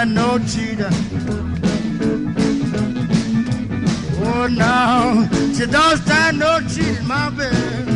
stand no cheater. Oh, no, she don't stand no cheating, my baby.